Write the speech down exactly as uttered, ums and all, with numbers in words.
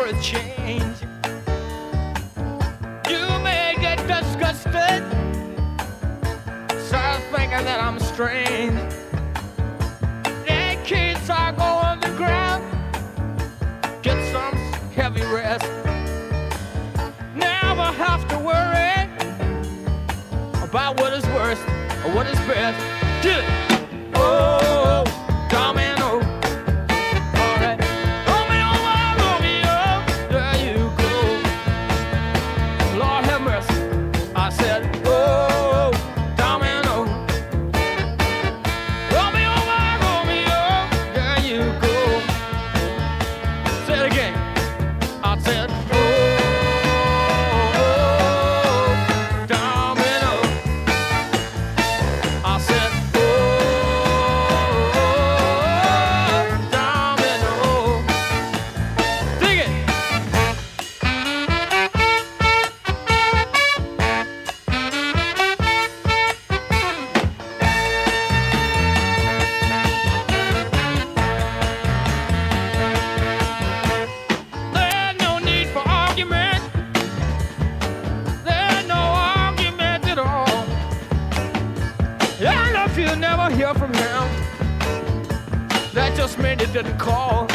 for a change. You may get disgusted, start thinking that I'm strange. The kids are going on the ground, get some heavy rest. Never have to worry about what is worst or what is best. Get it. Oh, domino. All right. Romeo, Romeo, there you go. Lord have mercy. I said, oh, domino. Romeo, Romeo, there you go. Say it again. I said, oh, domino. I said, oh, domino. Dig it. There's no need for argument. There's no argument at all. And if you never hear from him, that just means he didn't call.